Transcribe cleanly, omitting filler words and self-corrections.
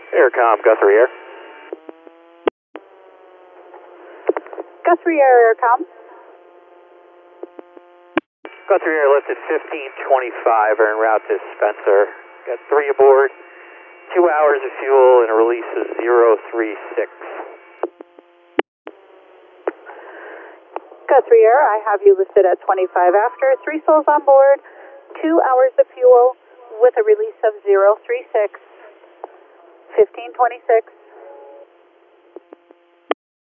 Aircom, Guthrie Air. Guthrie Air, Aircom. Guthrie Air lifted 1525, are en route to Spencer. Got 3 aboard, 2 hours of fuel, and a release of 036. Guthrie Air, I have you listed at 25 after, 3 souls on board, 2 hours of fuel with a release of 036, 1526.